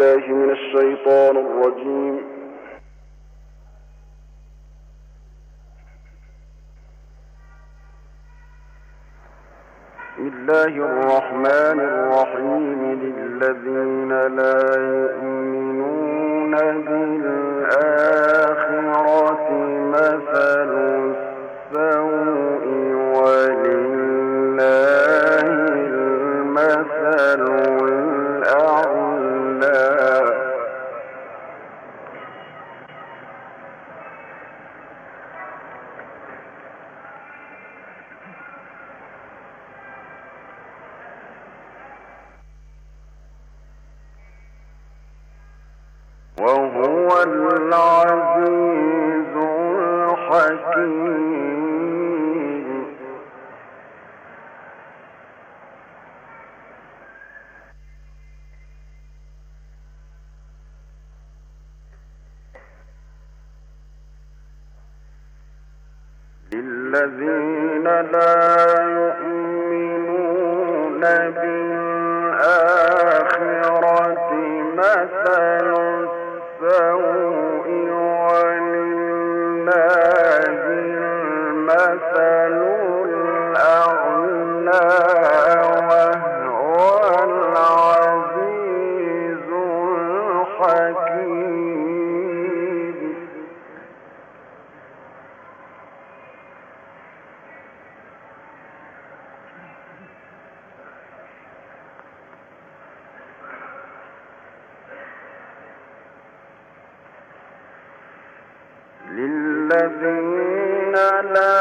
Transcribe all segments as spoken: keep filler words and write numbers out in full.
بالله من الشيطان الرجيم. بسم الله الرحمن الرحيم. للذين لا يؤمنون بالآخرة مثل السوء ولله المثل الأعلى. وهو العزيز الحكيم. للذين لا يؤمنون بالآخرة مثل السوء ولله المثل الأعلى وهو العزيز الحكيم. للذين لا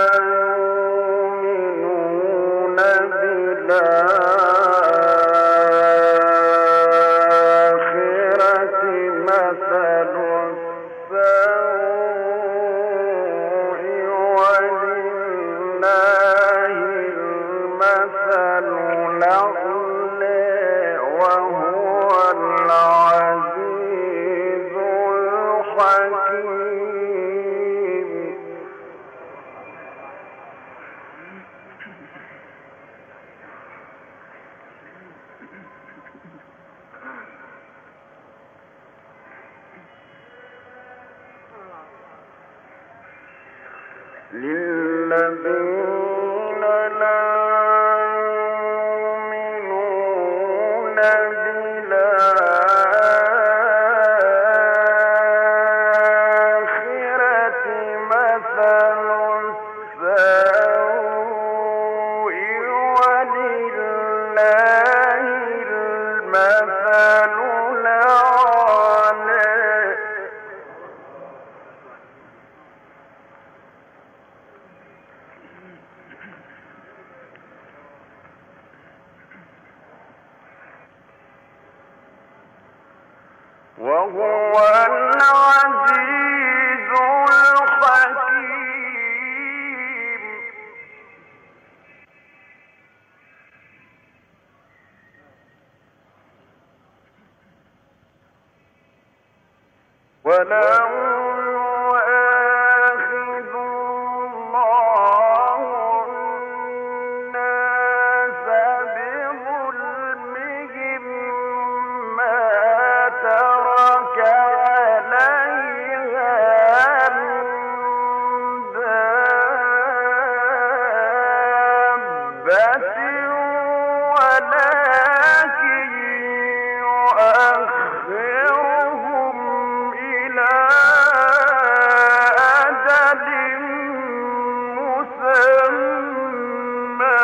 يؤمنون بالآخرة مثل السوء ولله المثل الأعلى وهو العزيز الحكيم. للذين لا يؤمنون بالآخرة مثل السوء ولله المثل الأعلى وهو العزيز الحكيم. ولو يؤاخذ الله الناس بظلمهم ما ترك عليها من دابة ولكن يؤخرهم إلى أجل مسمى.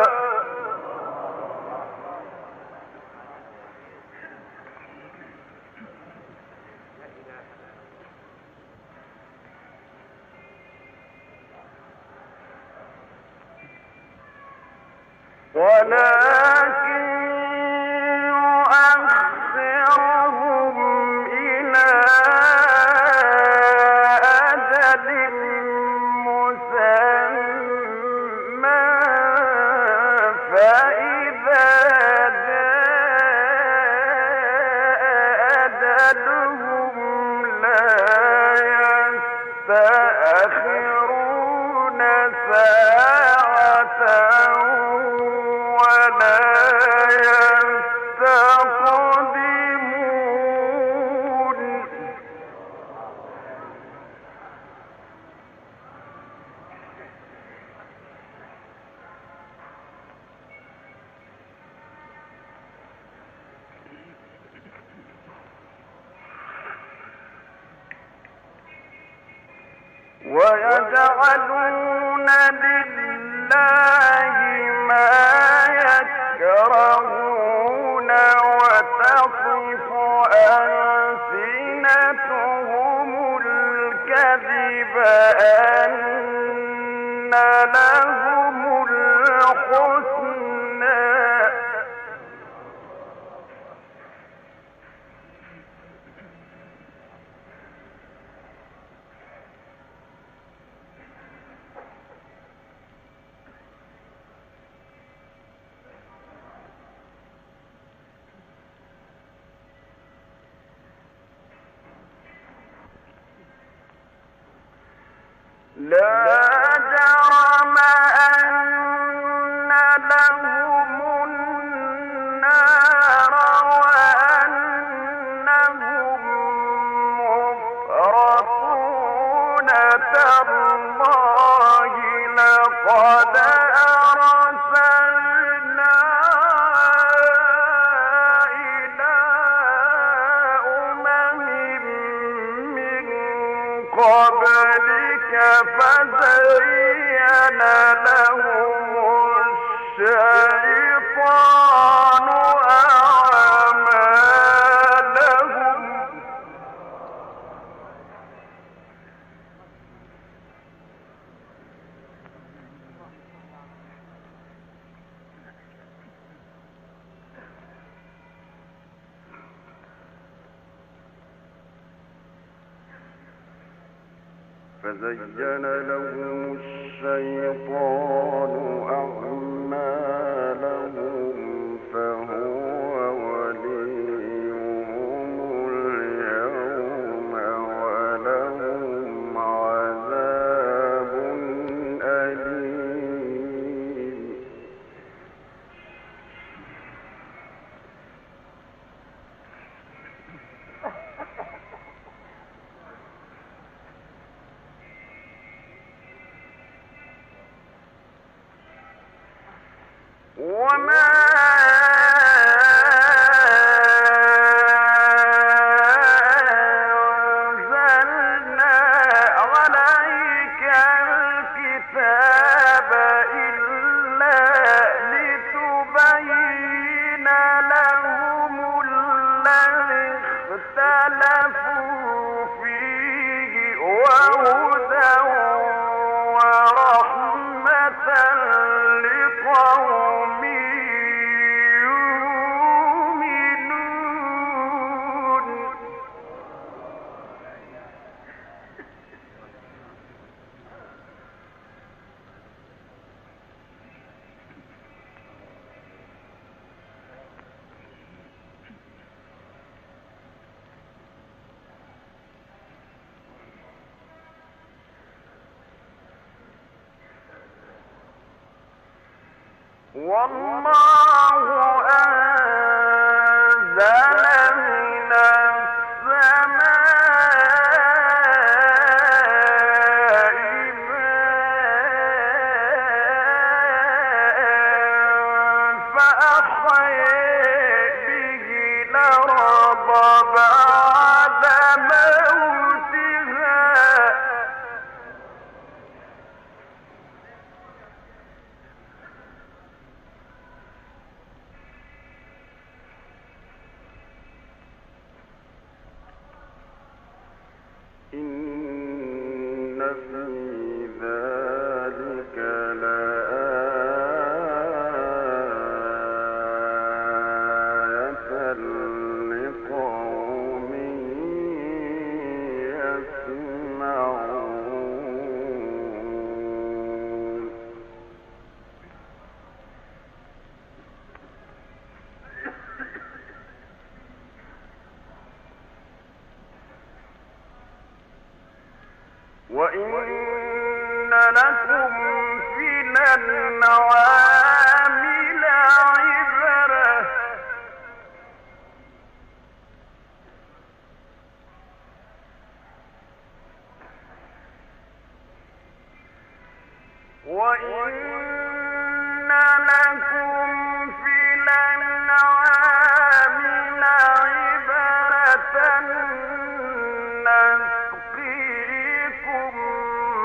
ولكن يؤخرهم إلى أجل مسمى فإذا جاء أجلهم لا يستأخرون ساعة ولا يستقدمون. ويجعلون لله ما يكرهون وتصف ألسنتهم الكذب أن لهم الحسنى لا جرم أن لهم النار وأنهم مفرطون تالله لقد أرسلنا إلى أمم من قبلك فزين لهم الشيطان أعمالهم فزين لهم الشيطان أعمالهم فهو وليهم اليوم ولهم عذاب أليم وما أنزلنا عليك الكتاب إلا لتبين لهم الذي اختلفوا فيه وهدى ورحمة لقوم يؤمنون والله أنزل من السماء ماء فأحيا به الأرض بعد موتها إن في ذلك لآية لقوم يسمعون وإن لكم في الأنعام لعبرة وإن لكم في الأنعام لعبرة نسقيكم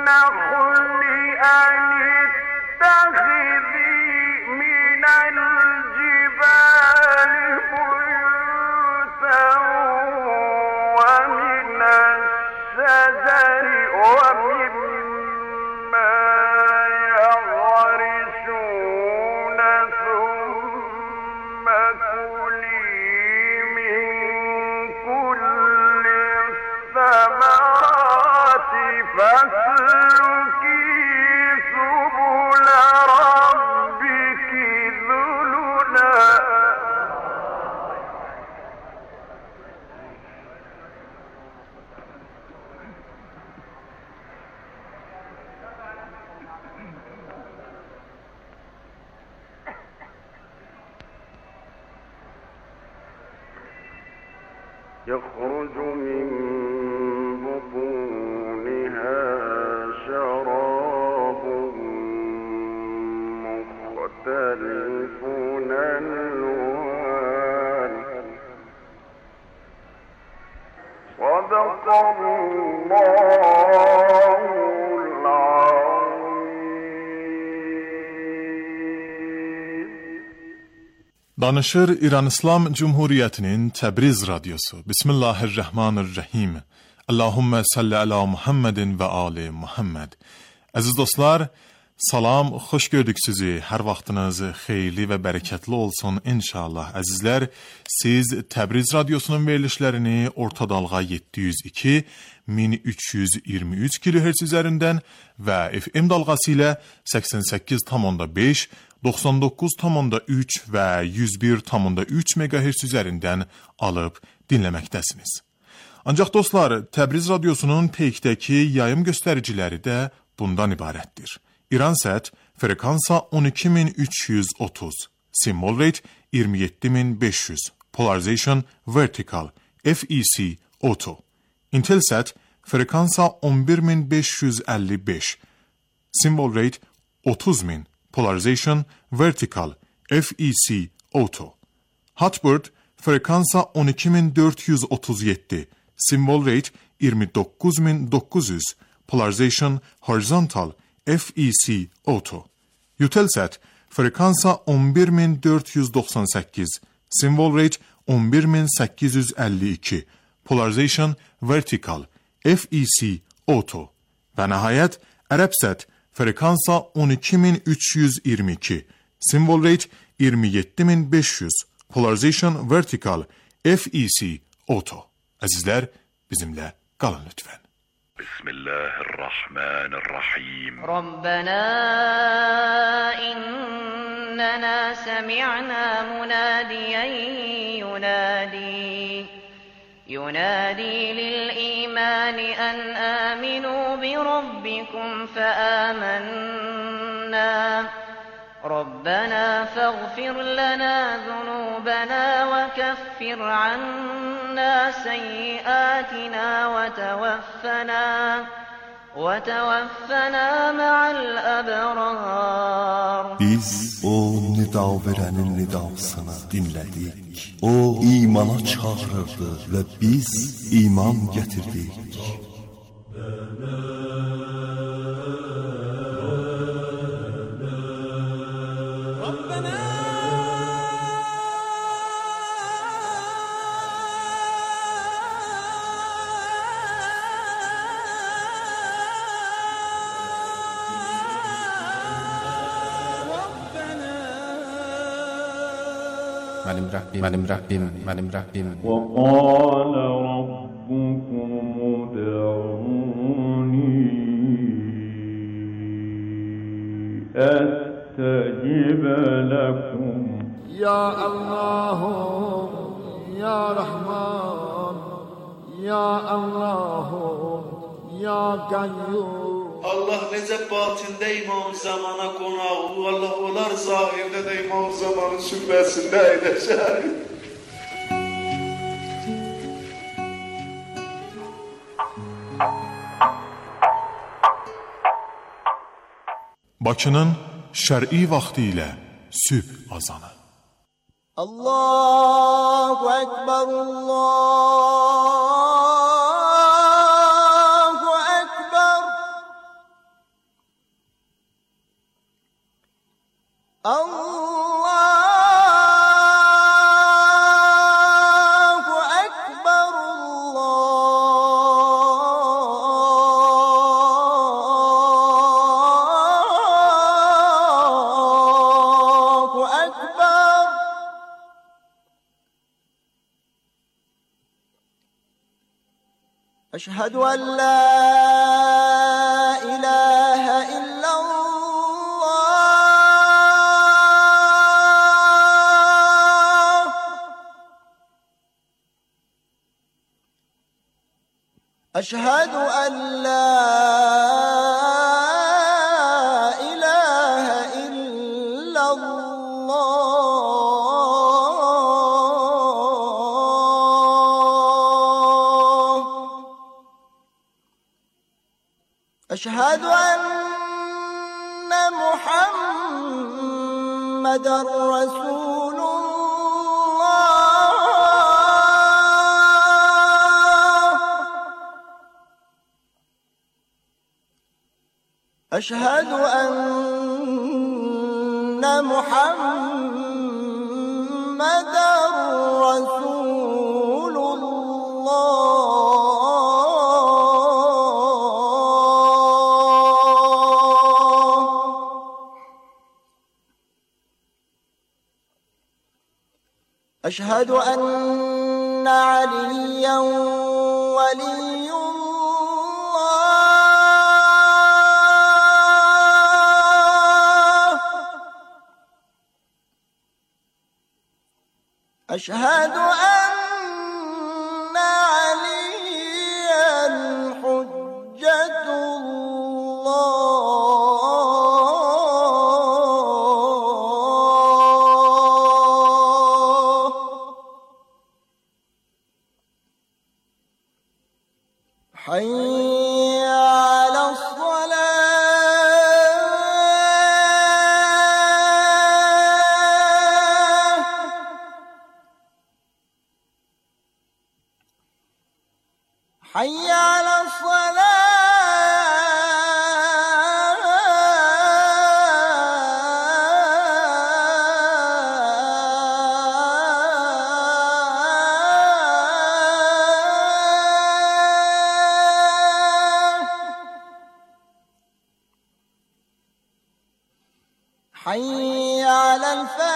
النخل أن اتخذي من الجبال بيوتا ومن الشجر ومما يعرشون ثم كلي من كل الثمرات فاسلكي سبل ربك ذللا يخرج من بطونها شراب مختلف ألوانه صدق الله العظيم. Danışır İran İslam Cumhuriyeti'nin Təbriz Radyosu. Bismillahirrahmanirrahim. Allahümme salli ala Muhammedin ve ali Muhammed. Aziz dostlar, salam, xoş gördük sizi. Hər vaxtınız xeyirli və bərəkətli olsun inşallah. Əzizlər, siz Təbriz Radyosunun verilişlərini orta dalğa yeddi yüz iki min üç yüz iyirmi üç kilohertz üzərindən və F M dalğası ilə səksən səkkiz tam beş, doxsan doqquz tam üç və yüz bir tam üç megahertz üzərindən alıb dinləməkdəsiniz. Ancaq dostlar, Təbriz Radyosunun peykdəki yayım göstəriciləri də bundan ibarətdir. İransat frekansa on iki min üç yüz otuz, symbol rate iyirmi yeddi min beş yüz, polarization vertical, F E C auto. Intelsat frekansa on bir min beş yüz əlli beş, symbol rate otuz min, polarization vertical, F E C auto. Hotbird frekansa on iki min dörd yüz otuz yeddi, symbol rate iyirmi doqquz min doqquz yüz, polarization horizontal, F E C auto. Eutelsat frekansa on bir min dörd yüz doxsan səkkiz, symbol rate on bir min səkkiz yüz əlli iki, polarization vertical, F E C auto. Və nəhayət Ərəbsat frekansa on iki min üç yüz iyirmi iki, symbol rate iyirmi yeddi min beş yüz, polarization vertical, F E C auto. Əzizlər, bizimlə qalın lütfən. Bismillahirrahmanirrahim. Rabbana innana sami'na munadiyan yunadi yunadi lil-iman an aminu bi rabbikum fa-amanna. ربنا فاغفر لنا ذنوبنا وكفر عنا سيئاتنا وتوفنا وتوفنا مع الأبرار. Biz o nida verənin nidasını dinlədik. O imana çağırırdı və biz iman gətirdik. Mənim Rəbbim, mənim Rəbbim, mənim Rəbbim. وَقَالَ رَبُّكُمُ ادْعُونِي أَسْتَجِبْ لَكُمْ. يا الله يا رحمن يا الله يا قيوم. Allah necə batində İmam Zamana qonağı, Allah olar zahirdə də İmam Zamanın sübhəsində edəşər. Bakının şər'i vaxtı ilə sübh azanı. Allahu Ekber, Allahu Ekber. أشهد أن لا إله إلا الله. أشهد أن لا إله إلا الله. أشهد أن محمدًا رسول الله. أشهد أن محمدًا رسول الله. أشهد أن عليا ولي الله. أشهد أن عليا حجة الله. حي على الصلاة. حي على الصلاة. حي على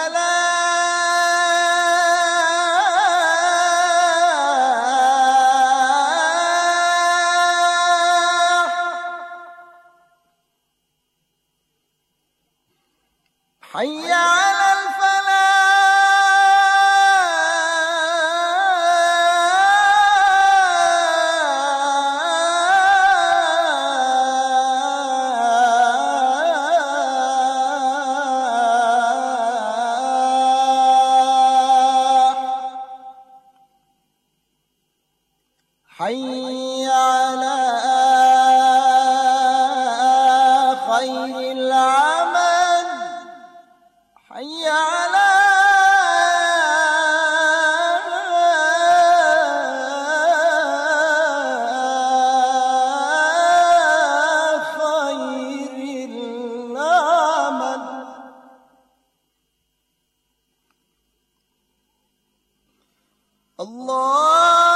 الفلاح. حي على حي على خير العمل. حي على خير العمل. الله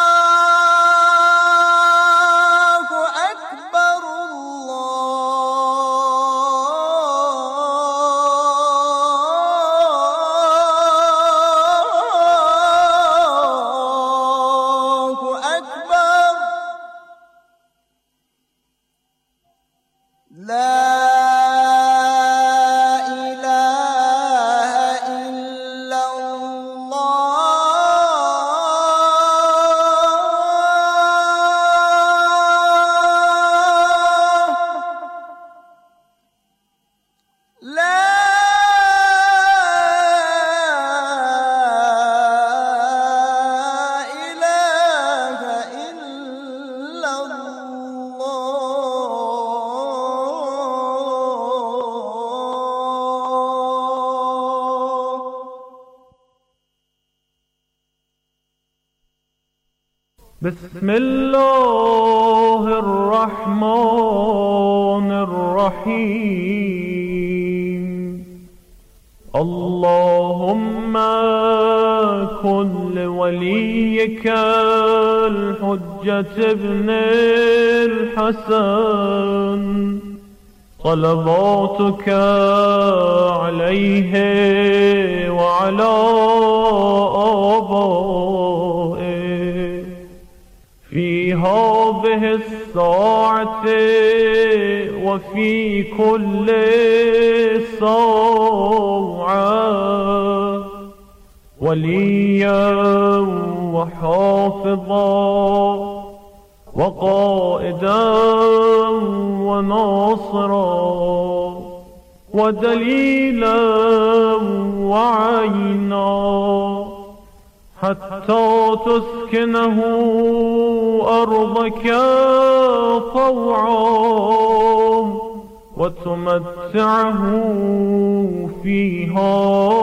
بسم الله الرحمن الرحيم. اللهم كن لوليك الحجة ابن الحسن صلواتك عليه وعلى آبائه في هذه الساعة وفي كل ساعة وليا وحافظا وقائدا وناصرا ودليلا وعينا حتى تسكنه أرضك طوعا وتمتعه فيها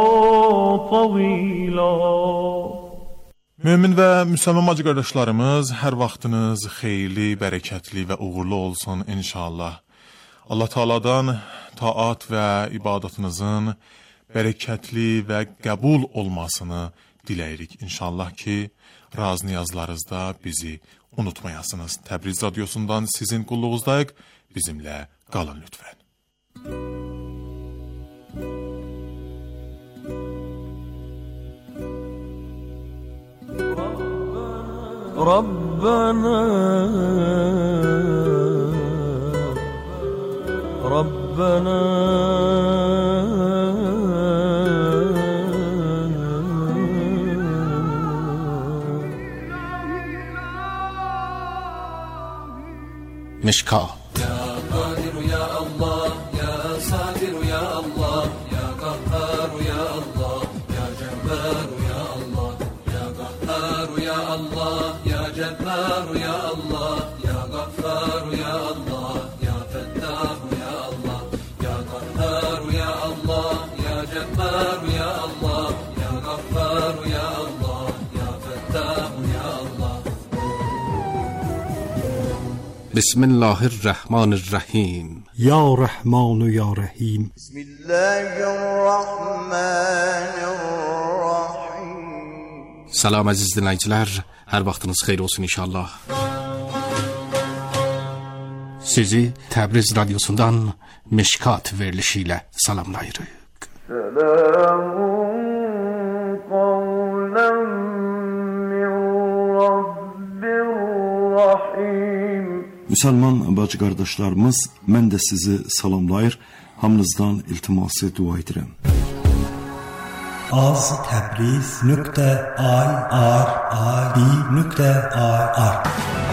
طويلا. Mömin və müsəlman bacı qardaşlarımız, hər vaxtınız xeyirli, bərəkətli və uğurlu olsun inşallah. Allah Taala'dan taat və ibadətinizin bərəkətli və qəbul olmasını diləyirik inşallah ki, raz niyazlarınızda bizi unutmayasınız. Təbriz radyosundan sizin qulluğuzdayıq, bizimlə qalın lütfən. ربنا ربنا مشکات بسم الله الرحمن الرحیم. یا رحمان و یا رحیم. بسم الله الرحمن الرحیم. Salam əziz dinləyicilər, hər vaxtınız xeyir olsun inşallah. Sizi Təbriz radyosundan Meşkat verilişi ilə salamlayırıq. Selamun qavlan min Rabbir Rahim. Müsəlman bacı qardaşlarımız, mən də sizi salamlayır, hamınızdan iltiması dua edirəm. az təbriz nöqtə i r i nöqtə i r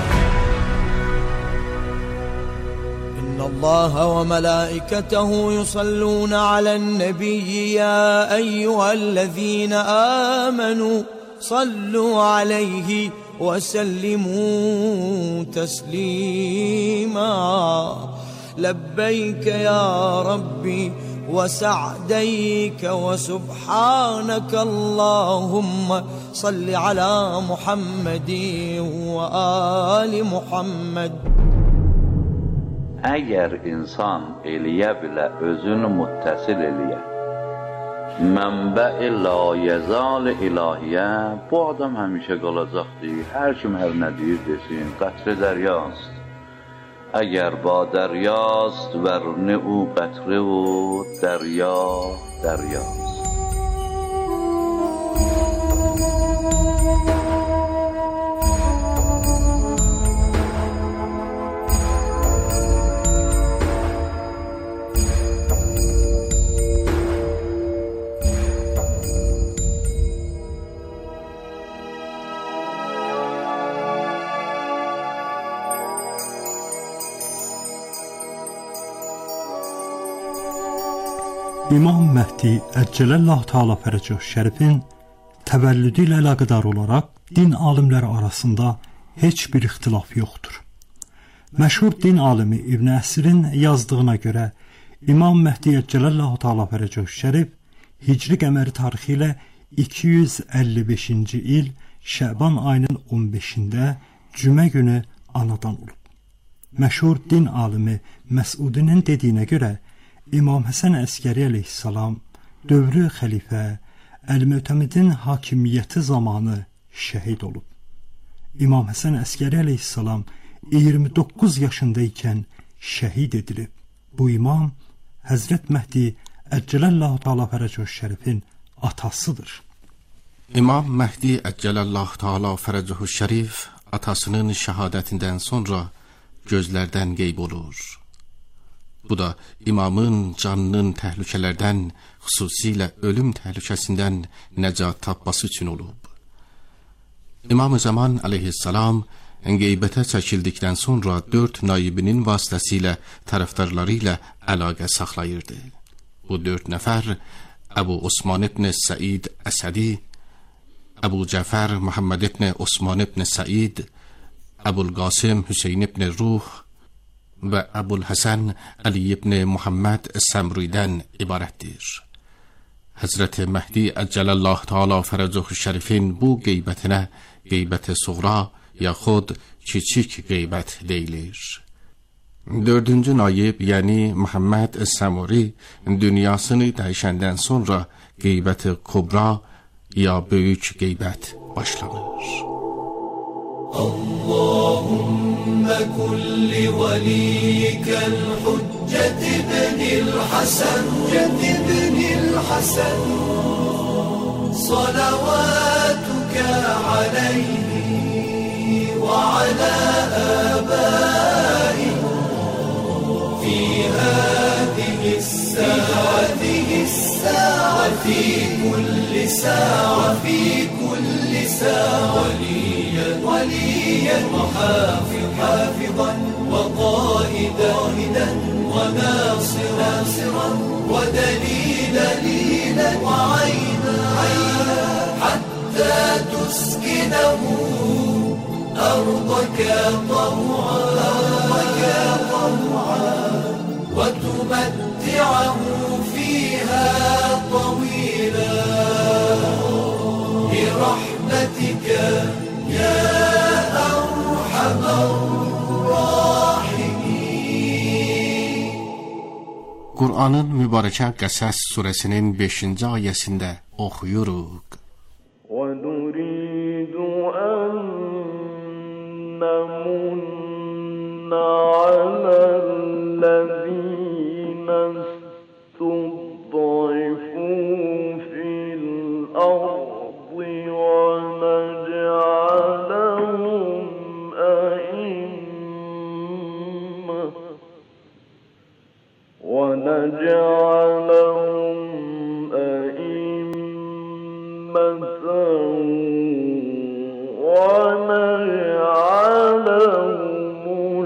إن الله وملائكته يصلون على النبي يا أيها الذين آمنوا صلوا عليه وسلموا تسليما لبيك يا ربي وسعديك وسبحانك اللهم صل على محمد وآل محمد. Əgər insan eləyə bilə, özünü müttəsil eləyə, mənbə-i layəzal ilahiyə, bu adam həmişə qalacaqdır. Hər kim hər nə deyir desin, qətri dəryast. Əgər ba dəryast, vərni u qətri u dərya dəryast. İmam Məhdi Əccələllahu Teala Fərəcəh Şərifin təvəllüdü ilə əlaqədar olaraq din alimləri arasında heç bir ixtilaf yoxdur. Məşhur din alimi İbn Əsrin yazdığına görə İmam Məhdi Əccələllahu Teala Fərəcəh Şərif Hicri qəməri tarixi ilə iki yüz əlli beşinci il Şəban ayının on beşində cümə günü anadan olub. Məşhur din alimi Məsudinin dediyinə görə İmam Həsən Əskəri əleyhissalam dövrü xəlifə Əl-Mötəmidin hakimiyyəti zamanı şəhid olub. İmam Həsən Əskəri əleyhissalam iyirmi doqquz yaşında ikən şəhid edilib. Bu imam Həzrət Məhdi Əccələllahu Teala Fərəcəhu Şərifin atasıdır. İmam Məhdi Əccələllahu Teala Fərəcəhu Şərif atasının şəhadətindən sonra gözlərdən qeyb olur. Bu da imamın canının təhlükələrdən, xüsusilə ölüm təhlükəsindən nəcat tapması üçün olub. İmam-ı Zaman əleyhissalam qeybətə çəkildikdən sonra dörd naibinin vasitəsilə tərəfdarları ilə əlaqə saxlayırdı. Bu dörd nəfər Əbu Osman ibn Səid Əsədi, Əbu Cəfər Muhammed ibn Osman ibn Səid, Əbul Qasım Hüseyin ibn Ruh və Əbul Həsən Əli ibn Muhammed Səmridən ibarətdir. Həzrət Məhdi Əccələllahu Teala Fərəcəhu Şərifin bu qeybətinə qeybət-i suğra yaxud kiçik qeybət deyilir. Dördüncü naib, yəni Muhammed Səmri dünyasını dəyişəndən sonra qeybət-i kubra ya böyük qeybət başlanır. Allahümme kulli velikal hüccet ibnil Hasan ibnil Hasan salavatuka aleyhi ve ala abaihi fi hadihi s-sa'a fi kulli sa'a fi kulli sa'a وليا وحافظا وقائدا وناصرا ودليلا وعينا حتى تسكنه أرضك طوعا وتمتعه فيها طويلا برحمتك يا أرحم الراحمين. Qur'anın mübarəkə Qəsəs surəsinin beşinci ayəsində oxuyuruq. وَنُرِيدُ أَن نَّمُنَّ عَلَى الَّذِينَ اسْتُضْعِفُوا فِي الْأَرْضِ ونجعلهم أئمة ونجعلهم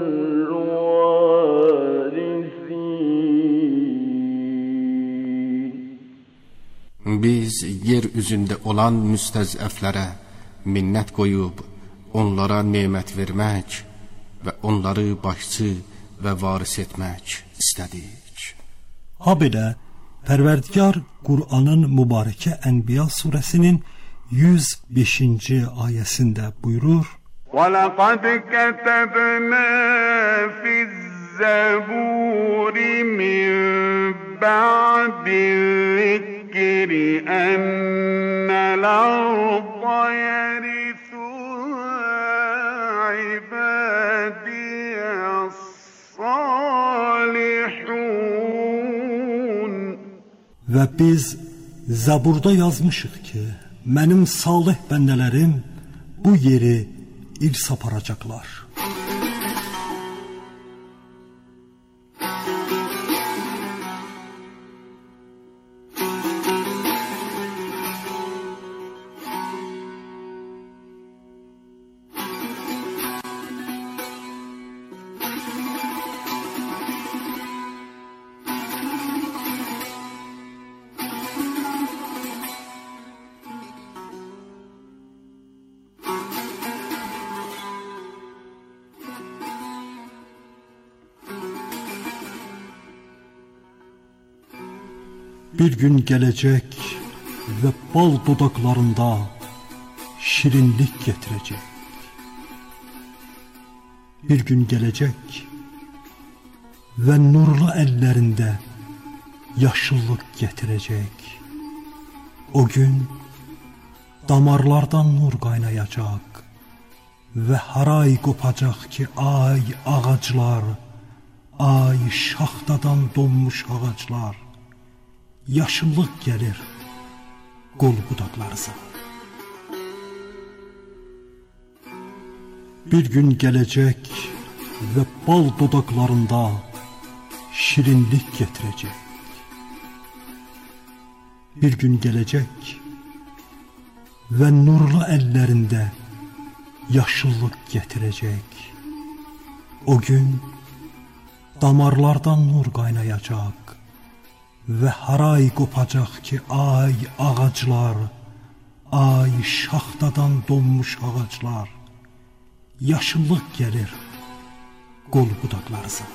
الوارثين. Biz yer üzündə olan müstəzəflərə minnət qoyub, onlara nemət vermək və onları başçı və varis etmək istədik. Habelə Pərverdigar Qur'anın mübarəkə Ənbiya surəsinin yüz beşinci ayəsində buyurur: وَلَقَدْ كَتَبْنَا فِي الزَّبُورِ مِنْ بَعْدِ الذِّكْرِ أَنَّ الْأَرْضَ يَرِثُهَا عِبَادِيَ الصَّالِحُونَ. Və biz Zəburda yazmışıq ki, mənim salih bəndələrim bu yeri irs aparacaqlar. Bir gün gələcək və bal dodaqlarında şirinlik gətirəcək. Bir gün gələcək və nurlu əllərində yaşıllıq gətirəcək. O gün damarlardan nur qaynayacaq və haray qopacaq ki, ay ağaclar, ay şaxtadan donmuş ağaclar, yaşıllıq gəlir qol budaqlarınıza. Bir gün gələcək və bal dodaqlarında şirinlik gətirəcək. Bir gün gələcək və nurlu əllərində yaşıllıq gətirəcək. O gün damarlardan nur qaynayacaq və haray qopacaq ki, ay ağaclar, ay şaxtadan donmuş ağaclar, yaşıllıq gəlir qol budaqlarınıza.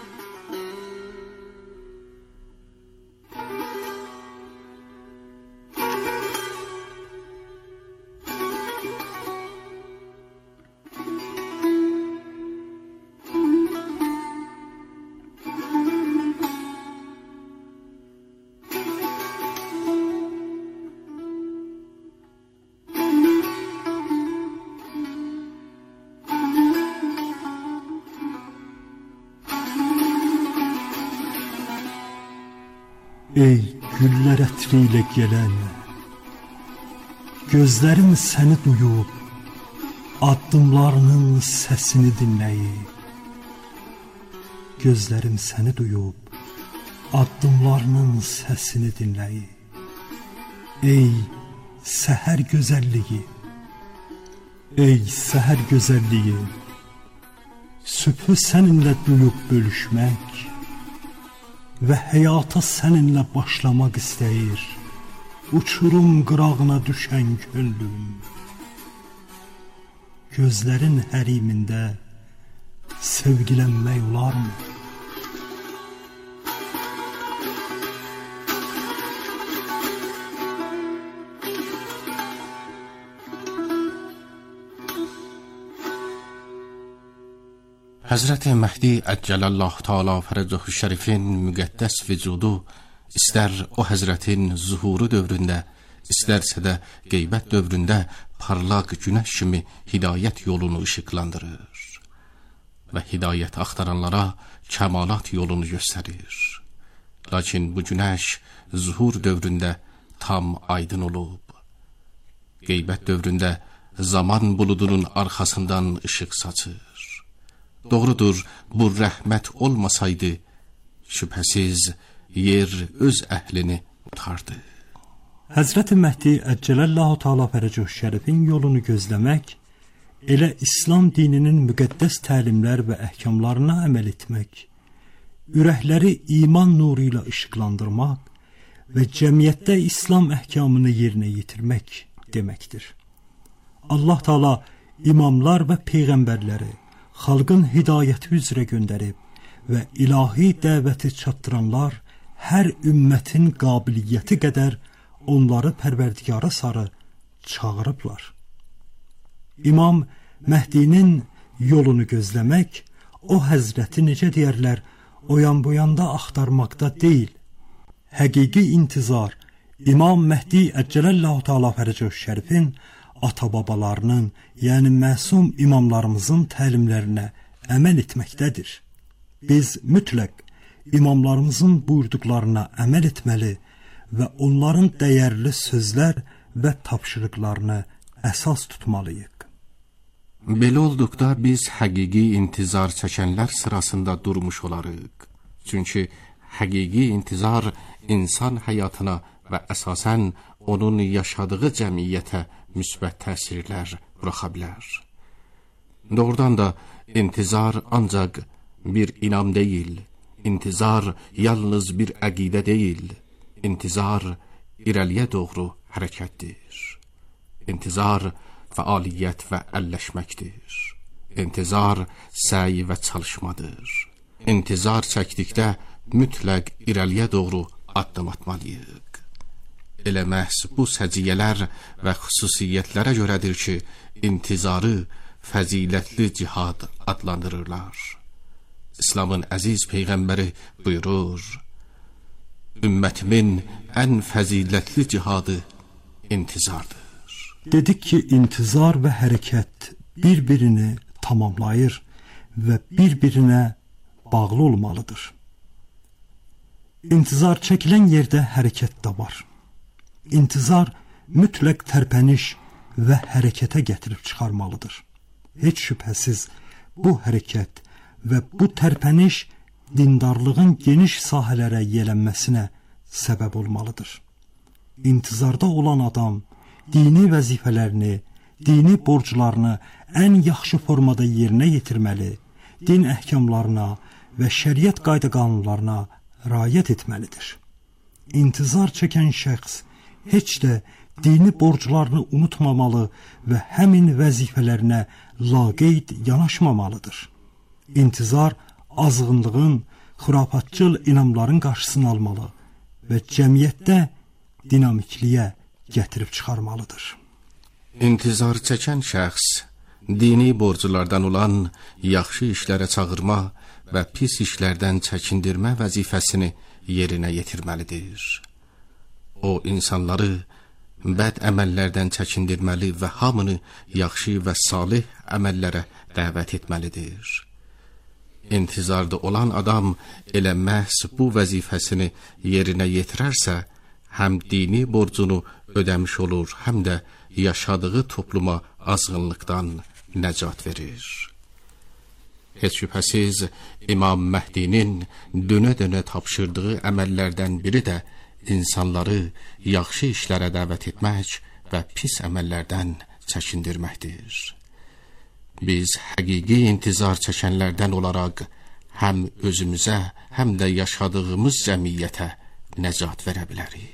Ey güllər ətri ilə gələn, gözlərim səni duyub, addımlarının səsini dinləyib. Gözlərim səni duyub, addımlarının səsini dinləyib. Ey səhər gözəlliyi, ey səhər gözəlliyi, sübhü səninlə duyub bölüşmək və həyata səninlə başlamaq istəyir uçurum qırağına düşən könlüm. Gözlərin hərimində sevgilənmək olarmı? Həzrəti Məhdi Əccəlallahu Teala Fərəcəhu Şərifin müqəddəs vücudu istər o həzrətin zuhuru dövründə, istərsə də qeybət dövründə parlaq günəş kimi hidayət yolunu işıqlandırır və hidayət axtaranlara kəmalat yolunu göstərir. Lakin bu günəş zuhur dövründə tam aydın olub. Qeybət dövründə zaman buludunun arxasından işıq saçır. Doğrudur, bu rəhmət olmasaydı, şübhəsiz yer öz əhlini utardı. Həzrəti Məhdi Əccəlallahu Teala Fərəcəhu Şərifin yolunu gözləmək, elə İslam dininin müqəddəs təlimlər və əhkamlarına əməl etmək, ürəkləri iman nuru ilə işıqlandırmaq və cəmiyyətdə İslam əhkamını yerinə yetirmək deməkdir. Allah Teala imamlar və peyğəmbərləri xalqın hidayəti üzrə göndərib və ilahi dəvəti çatdıranlar hər ümmətin qabiliyyəti qədər onları pərverdigara sarı çağırıblar. İmam Məhdinin yolunu gözləmək, o həzrəti necə deyərlər, oyan boyanda axtarmaqda deyil. Həqiqi intizar, İmam Məhdi Əccəlallahu Teala Fərəcəhu Şərifin ata-babalarının, yəni məsum imamlarımızın təlimlərinə əməl etməkdədir. Biz mütləq imamlarımızın buyurduqlarına əməl etməli və onların dəyərli sözlər və tapşırıqlarını əsas tutmalıyıq. Belə olduqda biz həqiqi intizar çəkənlər sırasında durmuş olarıq. Çünki həqiqi intizar insan həyatına və əsasən onun yaşadığı cəmiyyətə müsbət təsirlər buraxa bilər. Doğrudan da intizar ancaq bir inam deyil, intizar yalnız bir əqidə deyil, intizar irəliyə doğru hərəkətdir. İntizar fəaliyyət və əlləşməkdir. İntizar səy və çalışmadır. İntizar çəkdikdə mütləq irəliyə doğru addım atmalıyıq. Elə məhz bu səciyyələr və xüsusiyyətlərə görədir ki, intizarı fəzilətli cihad adlandırırlar. İslamın əziz peyğəmbəri buyurur, ümmətimin ən fəzilətli cihadı intizardır. Dedik ki, intizar və hərəkət bir-birini tamamlayır və bir-birinə bağlı olmalıdır. İntizar çəkilən yerdə hərəkət də var. İntizar mütləq tərpəniş və hərəkətə gətirib çıxarmalıdır. Heç şübhəsiz bu hərəkət və bu tərpəniş dindarlığın geniş sahələrə yelənməsinə səbəb olmalıdır. İntizarda olan adam dini vəzifələrini, dini borclarını ən yaxşı formada yerinə yetirməli, din əhkamlarına və şəriət qayda-qanunlarına riayət etməlidir. İntizar çəkən şəxs heç də dini borclarını unutmamalı və həmin vəzifələrinə laqeyd yanaşmamalıdır. İntizar azğınlığın, xurafatçıl inamların qarşısını almalı və cəmiyyətdə dinamikliyə gətirib çıxarmalıdır. İntizar çəkən şəxs dini borclardan olan yaxşı işlərə çağırma və pis işlərdən çəkindirmə vəzifəsini yerinə yetirməlidir. O, insanları bəd əməllərdən çəkindirməli və hamını yaxşı və salih əməllərə dəvət etməlidir. İntizarda olan adam elə məhz bu vəzifəsini yerinə yetirərsə, həm dini borcunu ödəmiş olur, həm də yaşadığı topluma azğınlıqdan nəcat verir. Heç şübhəsiz, İmam Məhdinin dönə-dönə tapşırdığı əməllərdən biri də insanları yaxşı işlərə dəvət etmək və pis əməllərdən çəkindirməkdir. Biz həqiqi intizar çəkənlərdən olaraq həm özümüzə, həm də yaşadığımız cəmiyyətə nəcat verə bilərik.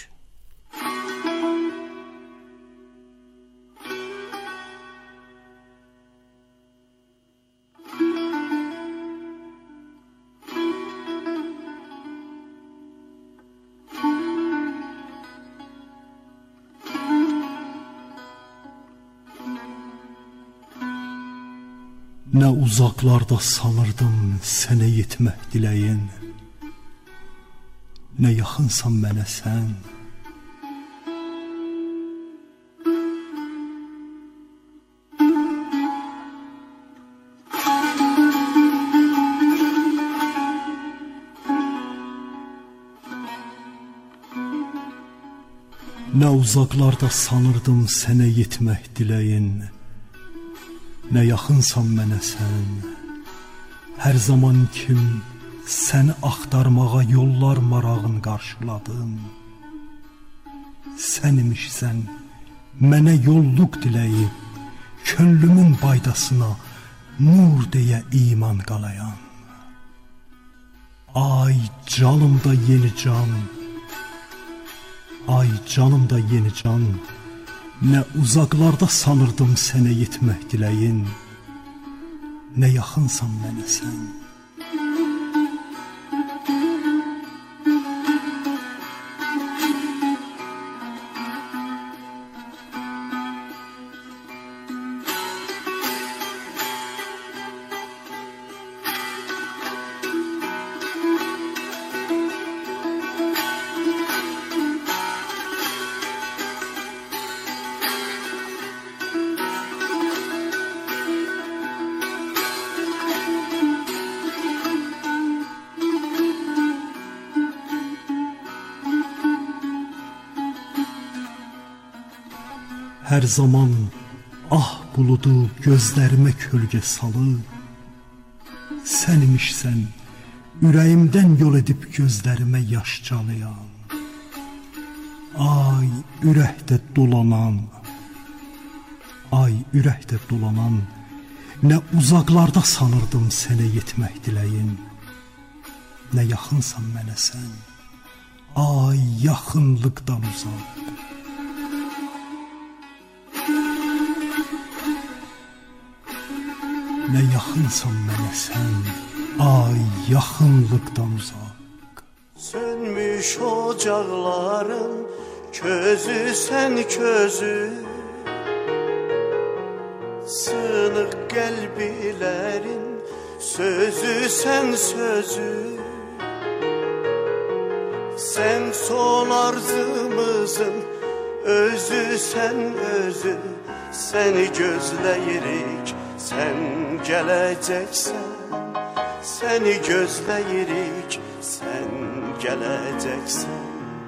Nə uzaqlarda sanırdım sənə yetmək diləyin, nə yaxınsan mənə sən. Nə uzaqlarda sanırdım sənə yetmək diləyin, nə yaxınsan mənə sən. Hər zaman kim səni axtarmağa yollar marağın qarşıladım. Sən imişsən mənə yolluq diləyib, könlümün baydasına nur deyə iman qalayan. Ay canımda yeni can, ay canımda yeni can, nə uzaqlarda sanırdım sənə yetmək diləyin, nə yaxınsan mənə sən. Hər zaman ah buludu gözlərimə kölgə salıb, sən imişsən ürəyimdən yol edib gözlərimə yaş calayan. Ay ürəkdə dolanan, ay ürəkdə dolanan, nə uzaqlarda sanırdım sənə yetmək diləyin, nə yaxınsan mənə sən. Ay yaxınlıqdan uzaq, nə yaxınsan mənə sən, ay yaxınlıqdan uzaq. Sönmüş ocaqların közü sən közü, sınıq qəlbilərin sözü sən sözü. Sən son arzımızın özü sən özü, səni gözləyirik, sən gələcəksən. Səni gözləyirik, sən gələcəksən.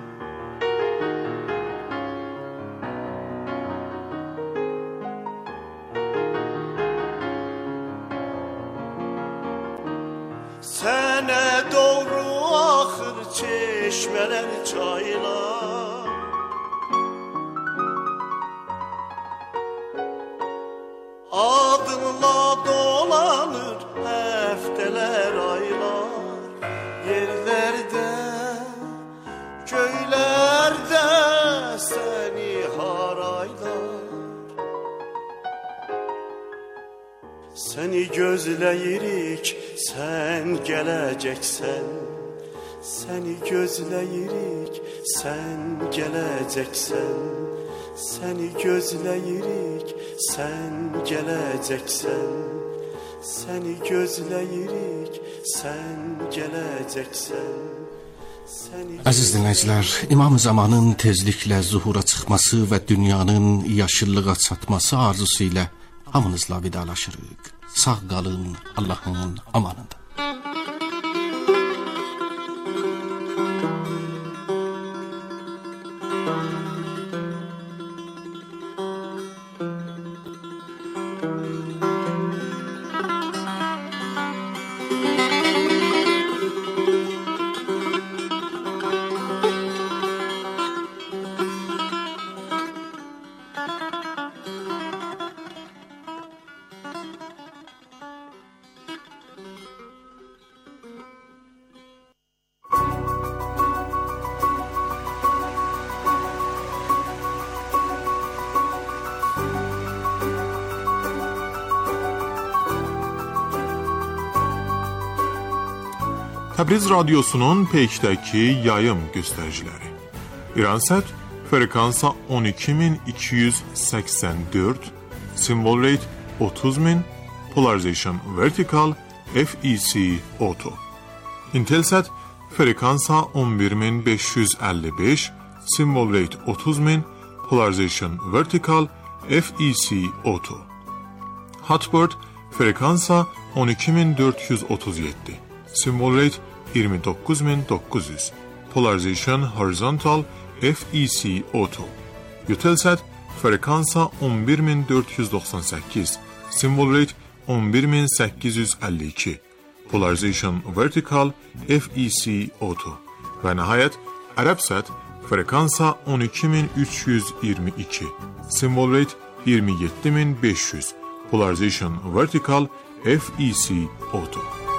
Sənə doğru axır çeşmələr, çaylar. Adınla dolanır həftələr, aylar. Yerlərdə, göylərdə səni haraylar. Səni gözləyirik, sən gələcəksən. Səni gözləyirik, sən gələcəksən. Səni gözləyirik, sən gələcəksən. Səni gözləyirik, sən gələcəksən. Əziz dinləyicilər, İmam Zamanın tezliklə zuhura çıxması və dünyanın yaşıllığa çatması arzusu ilə hamınızla vidalaşırıq. Sağ qalın, Allahın amanında. Təbriz Radyosu'nun peykdəki yayım göstəriciləri. İransat frekansa on iki min iki yüz səksən dörd, symbol rate otuz min, polarization vertical, F E C auto. Intelsat frekansa on bir min beş yüz əlli beş, symbol rate otuz min, polarization vertical, F E C auto. Hotbird frekansa on iki min dörd yüz otuz yeddi, symbol rate iyirmi doqquz min doqquz yüz, polarization horizontal, F E C auto. Eutelsat frekansa on bir min dörd yüz doxsan səkkiz, symbol rate on bir min səkkiz yüz əlli iki, polarization vertical, F E C auto. Və nəhayət Ərəbsat frekansa on iki min üç yüz iyirmi iki, symbol rate iyirmi yeddi min beş yüz, polarization vertical, F E C auto.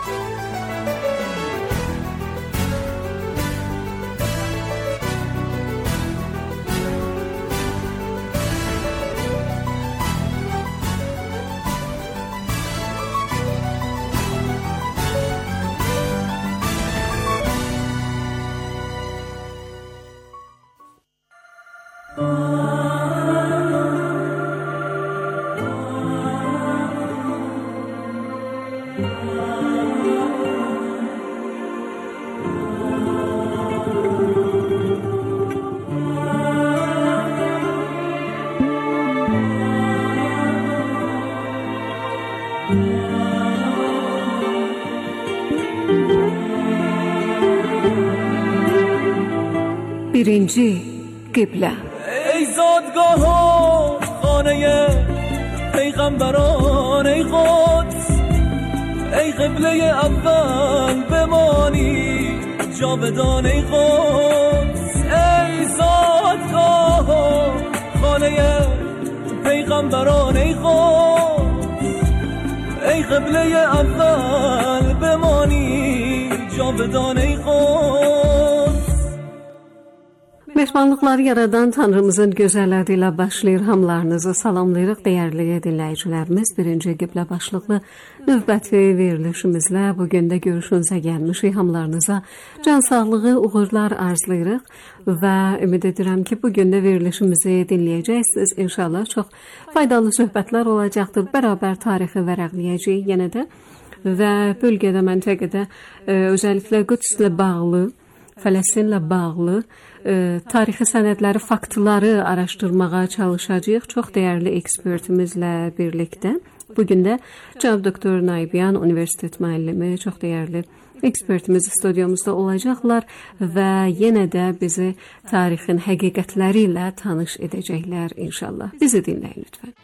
birinci qiblə. ای زادگاه و خانه پیغمبران، ای قدس، ای قبله اول بمانی جاودان، ای قدس. ای زادگاه و خانه پیغمبران، ای قدس، ey kıble evvel bemani cavedan ey Quds. Mehmanlıqları yaradan Tanrımızın gözəl adı ilə başlayır. Hamlarınızı salamlayırıq dəyərli dinləyicilərimiz. Birinci qiblə başlıqlı növbəti verilişimizlə bugün də görüşünüzə gəlmişik. Hamlarınıza can sağlığı, uğurlar arzulayırıq və ümid edirəm ki, bugün də verilişimizi dinləyəcəksiniz. İnşallah çox faydalı söhbətlər olacaqdır. Bərabər tarixi vərəqləyəcəyik yenə də və bölgədə, məntəqədə, özəlliklə Qüdslə bağlı Fələstinlə bağlı e, tarixi sənədləri, faktları araşdırmağa çalışacağıq çox dəyərli ekspertimizlə birlikdə. Bugün də cənab doktor Nayibyan Universitet müəllimi, çox dəyərli ekspertimiz studiyamızda olacaqlar və yenə də bizi tarixin həqiqətləri ilə tanış edəcəklər inşallah. Bizi dinləyin lütfən.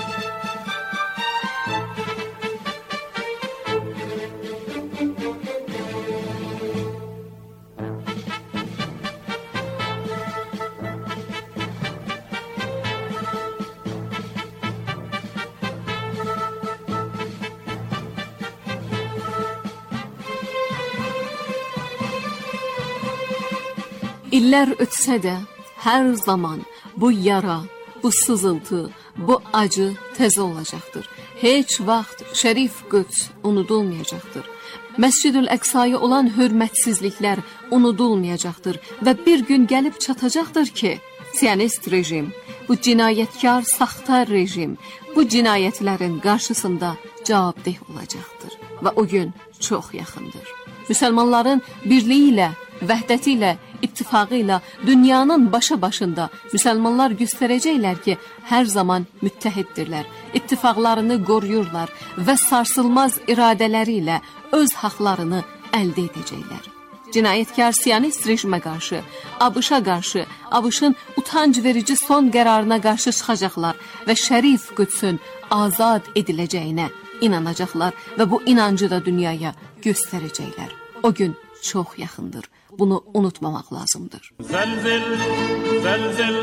İllər ötsə də hər zaman bu yara, bu sızıntı, bu acı təzə olacaqdır. Heç vaxt Şərif Qüds unudulmayacaqdır. Məscid-ül Əqsaya olan hörmətsizliklər unudulmayacaqdır və bir gün gəlib çatacaqdır ki, Siyonist rejim, bu cinayətkar, saxta rejim, bu cinayətlərin qarşısında cavabdeh olacaqdır və o gün çox yaxındır. Müsəlmanların birliyi ilə, vəhdəti ilə, ittifaqı ilə dünyanın başa başında müsəlmanlar göstərəcəklər ki, hər zaman müttəhiddirlər, ittifaqlarını qoruyurlar və sarsılmaz iradələri ilə öz haqlarını əldə edəcəklər. Cinayətkar Siyonist rejimə qarşı, ABŞ-a qarşı, ABŞ-ın utanc verici son qərarına qarşı çıxacaqlar və Şərif Qüdsün azad ediləcəyinə inanacaqlar və bu inancı da dünyaya göstərəcəklər. O gün çox yaxındır. Bunu unutmamaq lazımdır. Zəlzil, zəlzil,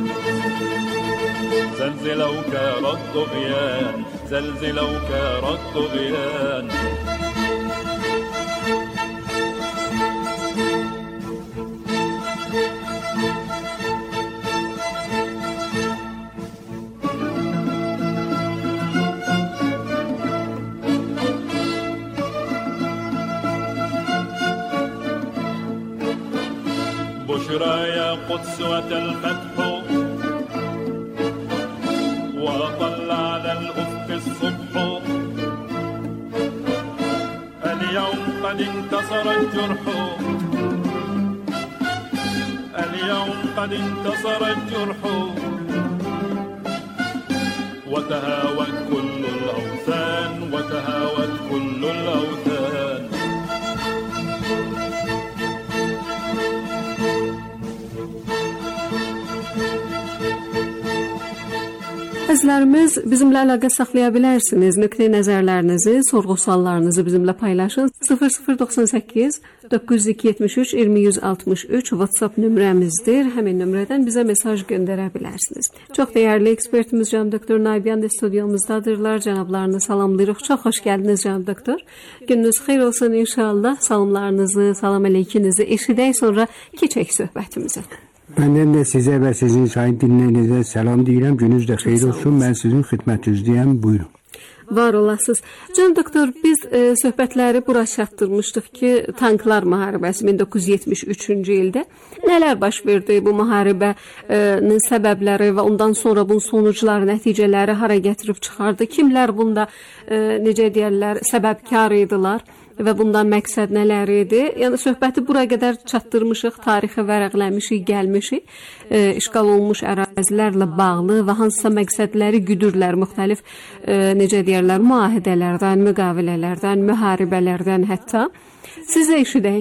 zəlzilə və kərət tuğyan, zəlzilə və kərət tuğyan. بشرى يا قدس أتى الفتح وأطل على الأفق الصبح اليوم قد انتصر الجرح اليوم قد انتصر الجرح وتهاوت كل الأوثان وتهاوت كل الأوثان. Əzizlərimiz, bizimlə əlaqə saxlaya bilərsiniz. Nöqteyi nəzərlərinizi, sorğu-suallarınızı bizimlə paylaşın. sıfır sıfır doxsan səkkiz doqquz yüz yetmiş üç iyirmi yüz altmış üç WhatsApp nömrəmizdir. Həmin nömrədən bizə mesaj göndərə bilərsiniz. Çox dəyərli ekspertimiz cənab doktor Nayibyan da studiyamızdadırlar. Cənablarını salamlayırıq. Çox xoş gəldiniz cənab doktor. Gününüz xeyir olsun inşallah. Salamlarınızı, salam əleykinizi eşidək, sonra keçək söhbətimizə. Məndən də sizə və sizin sayın dinləyinizə salam deyirəm. Gününüz də xeyir olsun. Mən sizin xidmətinizdəyəm. Buyurun. Var olasınız. Can doktor, biz e, söhbətləri bura çatdırmışdıq ki, tanklar müharibəsi min doqquz yüz yetmiş üçüncü ildə nələr baş verdi, bu müharibənin səbəbləri və ondan sonra bunun sonucları, nəticələri hara gətirib çıxardı? Kimlər bunda e, necə deyirlər, səbəbkar idilər? Və bundan məqsəd nələr idi? Yəni söhbəti bura qədər çatdırmışıq, tarixi vərəqləmişik, gəlmişik. E, işğal olunmuş ərazilərlə bağlı və hansısa məqsədləri güdürlər, müxtəlif e, necə deyirlər, müahidələrdən, müqavilələrdən, müharibələrdən hətta. Sizə eşidək.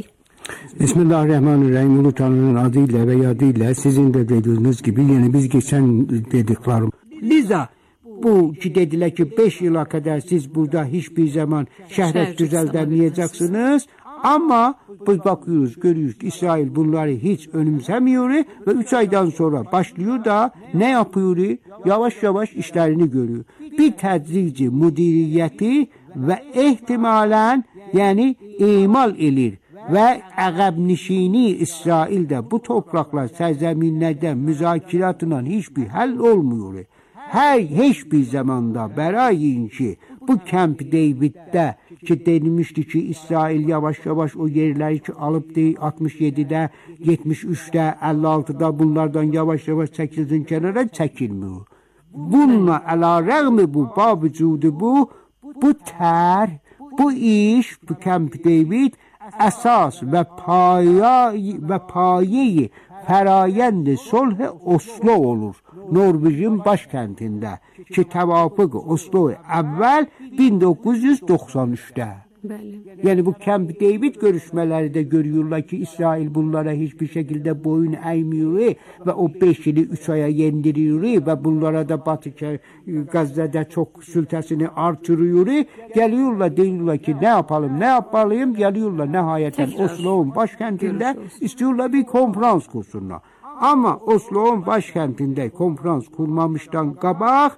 Bismillahirrahmanirrahim. Ulu Tanrı'nın adıyla ve yadıyla sizin de dediğiniz gibi yine biz geçen dediklerim. Liza bu ki dediler ki beş yıla kadar siz burada hiçbir zaman şehret düzeltemeyeceksiniz. Ama biz bakıyoruz, görüyoruz ki İsrail bunları hiç önemsemiyor ve üç aydan sonra başlıyor da ne yapıyor? Yavaş yavaş işlerini görüyor. Bir tedrici müdiriyeti ve ihtimalen yani imal edir. Ve əqəbnişini İsrail'de bu topraklar, sərzeminlərdən müzakiratla hiçbir hal olmuyor. Her hiçbir zamanda berayin ki bu Camp David'de ki denilmişti ki İsrail yavaş yavaş o yerleri ki alıp değil altmış yedidə, yetmiş üçdə, elli altıda bunlardan yavaş yavaş çəkilsin kenara çəkilmiyor. Bununla əlarəğmi bu babucudu bu, bu tər, bu iş, bu Camp David əsas və paya və payeyi fərayənd sulh Oslo olur. Norveçin başkentində ki təvafuq Oslo əvvəl bin doqquz yüz doxsan üçdə. Bəli. Yəni bu Camp David görüşmələri də görüyorlar ki, İsrail bunlara hiçbir şekilde boyun eğmiyor ve o beş ili üç aya yendiriyor ve bunlara da Batı Gazze'de çok sültesini artırıyor. Geliyorlar diyorlar ki ne yapalım ne yapmalıyım, geliyorlar nihayeten Oslo'nun başkentinde istiyorlar bir konferans kursunlar. Ama Oslo'nun başkentinde konferans kurmamıştan qabaq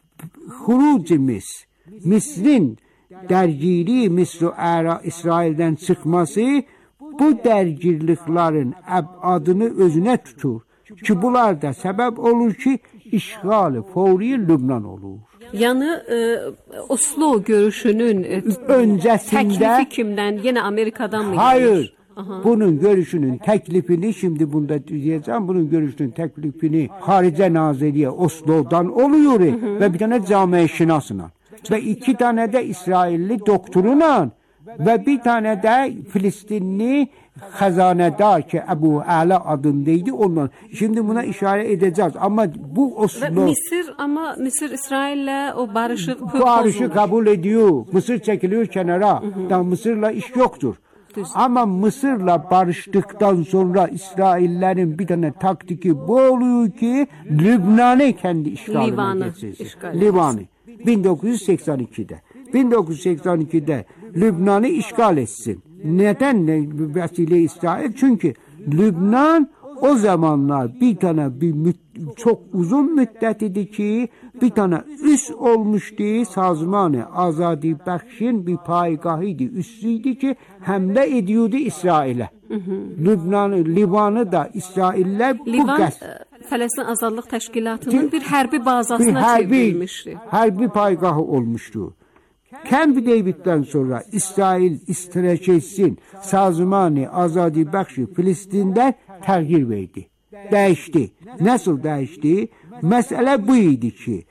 Hurucimiz, Misrin dərgiri Misr Əra İsraildən çıxması bu dərgirliklərin adını özünə tutur ki, bunlar da səbəb olur ki, işğal fevri Lübnan olur. Yəni e, Oslo görüşünün e, öncəsində təklifi kimdən? Yenə Amerikadan mı? Hayır. Aha. Bunun görüşünün teklifini şimdi bunda diyeceğim. Bunun görüşünün teklifini Harice Naziriye Oslo'dan oluyor hı hı. ve bir tane cami şinasına. Ve iki tane de İsrailli doktoruna ve bir tane de Filistinli hazanedar ki Ebu Ala adındaydı ondan. Şimdi buna işaret edeceğiz ama bu Oslo... Ve Mısır ama Mısır İsrail'le o barışı... Barışı kabul ediyor. Mısır çekiliyor kenara. Hı hı. Da Mısır'la iş yoktur. Düz. Ama Mısır'la barıştıktan sonra İsraillerin bir tane taktiki bu oluyor ki Lübnan'ı kendi işgaline geçirsin. Livan'ı. bin dokuz yüz seksen ikide. bin dokuz yüz seksen ikide Lübnan'ı işgal etsin. Neden vesile İsrail? Çünkü Lübnan o zamanlar bir tane bir çok uzun müddet idi ki bir tane üs olmuştu. Sazman-ı Azadi Bəxşin bir paygahıydı, üssüydü ki həmlə ediyordu İsrail'e. Lübnan'ı, Livan'ı da İsrailler bu Livan, qəs... Fələstin Azadlıq Təşkilatının bir hərbi bazasına bir hərbi, çevrilmişdi. Hərbi paygahı olmuşdu. Camp David'den sonra İsrail istirahatçısın Sazman-ı Azadi Bəxşi Filistin'de təğyir verdi. Değişti. Nasıl değişti? Mesele bu idi ki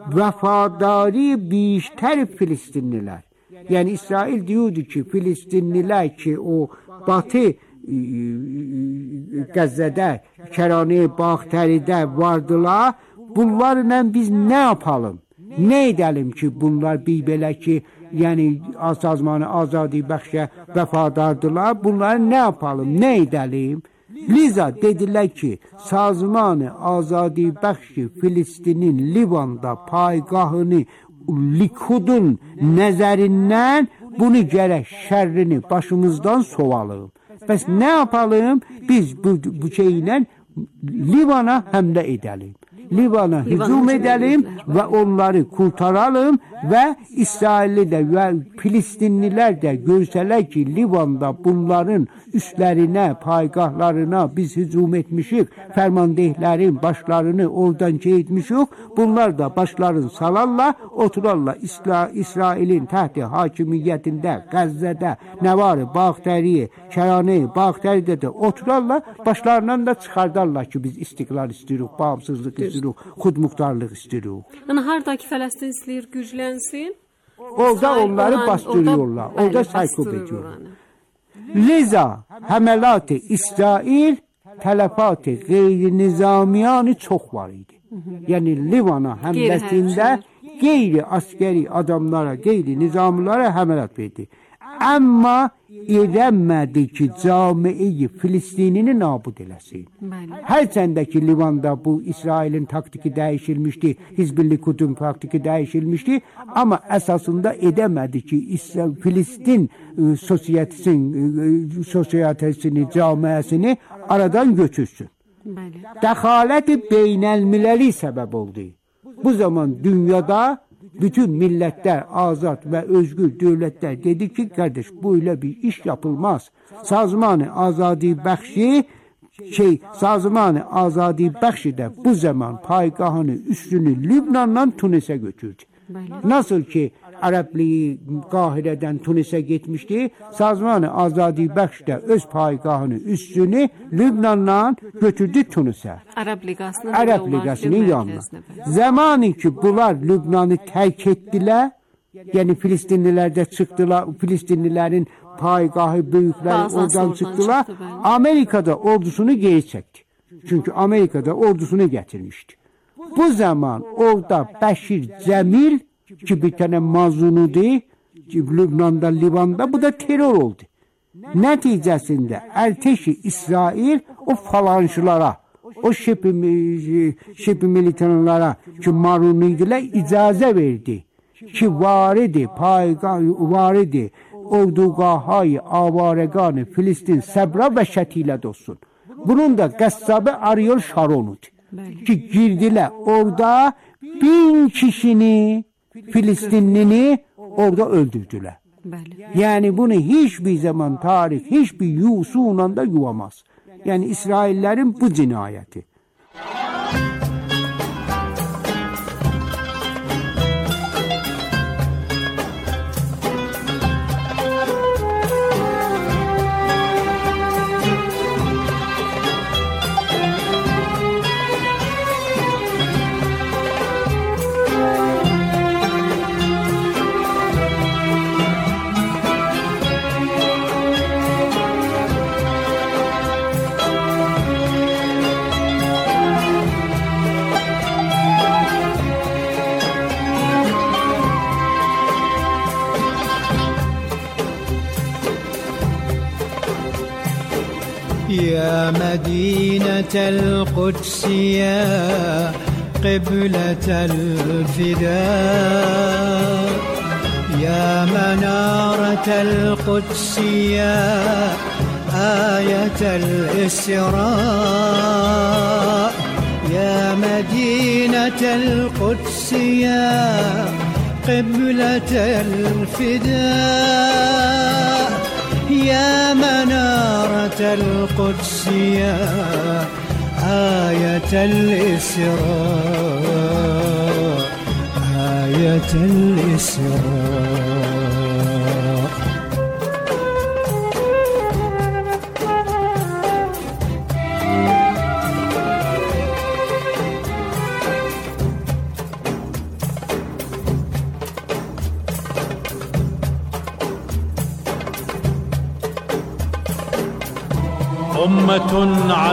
vefadari bişter Filistinliler. Yani İsrail diyordu ki Filistinliler ki o Batı Gazze'de, Kerane, Bağteri'de vardılar. Bunlarla biz ne yapalım? Ne edelim ki bunlar bir belə ki yani Sazman-ı Azadi Bəxşə vəfadardılar. Bunları ne yapalım? Ne edelim? Liza dediler ki Sazman-ı Azadi Bəxşi Filistin'in Livan'da paygahını Likud'un nezerinden bunu gerek şerrini başımızdan sovalım. Bəs ne yapalım? Biz bu, bu şeyle Livan'a həmlə edelim. Livan'a hücum edelim ve onları kurtaralım ve İsrailli de ve Filistinliler de görseler ki Livan'da bunların üstlerine, paygahlarına biz hücum etmişik, fermandehlerin başlarını oradan çeğitmişik, bunlar da başlarını salarlar, oturarlar İsra İsrail'in tahti hakimiyetinde, Gazze'de, ne var, Bağteriye, Kerane, Bağteri'de de oturarlar, başlarından da çıkardarlar ki biz istiklal istiyoruz, bağımsızlık istiyoruz. Xudmuxtarlıq istiyoruz. Yəni hardakı Fələstin istəyir güclənsin? Orada onları olan, bastırıyorlar. Orada, orada saykop ediyorlar. Liza həməlat-ı İsrail tələfat-ı qeyri-nizamiyanı çox var idi. Hı hı. Yəni Livana həmləsində qeyri-askeri adamlara, qeyri-nizamlara həməlat verdi. Amma edəmədi ki camiyi Filistinini nabud eləsin. Hərçəndəki Livanda bu İsrailin taktiki dəyişilmişdi, Hizbullah Kudüm taktiki dəyişilmişdi, amma əsasında edəmədi ki İsrail, Filistin e, sosiyyətəsini, e, sosiyyətəsini, camiəsini aradan götürsün. Dəxaləti beynəlmiləli səbəb oldu. Bu zaman dünyada bütün milletler azat ve özgür devletler dedi ki kardeş böyle bir iş yapılmaz. Sazman-ı Azadi Bəxşi şey Sazman-ı Azadi Bəxşi de bu zaman paygahını üstünü Lübnan'dan Tunis'e götürdü. Nasıl ki Arabliyi Kahire'den Tunis'e gitmişti, Sazman-ı Azadi Bəxş de öz paygahını üstünü Lübnan'dan götürdü Tunis'e. Arap Ligası'nın Arap Ligası'nın yanına. Zamanı ki bunlar Lübnan'ı terk ettiler, yani Filistinliler de çıktılar, Filistinlilerin paygahı büyükler Bazısı oradan oradan çıktılar. çıktı, ben. Amerika'da ordusunu geri çekti. Çünkü Amerika'da ordusunu getirmişti. Bu zaman orada Beşir Cemil ki bir tane mazlunudu Lübnan'da, Livan'da, bu da terör oldu. Neticesinde erteşi İsrail o falanşılara, o şepi, şepi militanlara ki maruniydiler icazə verdi. Ki var idi, paygah var idi, ordugahayı avareganı Filistin səbra və şətilə olsun. Bunun da qəssabı Ariel Sharon'udu. Ki girdiler orada bin kişini, Filistinlini orada öldürdüler. Yani bunu hiçbir zaman tarih, hiçbir yusunla da yuvamaz. Yani İsraillerin bu cinayeti. يا مدينة القدس يا قبلة الفداء يا منارة القدس يا آية الإسراء يا مدينة القدس يا قبلة الفداء يا منارة القدس يا آية الإسراء آية الإسراء أمة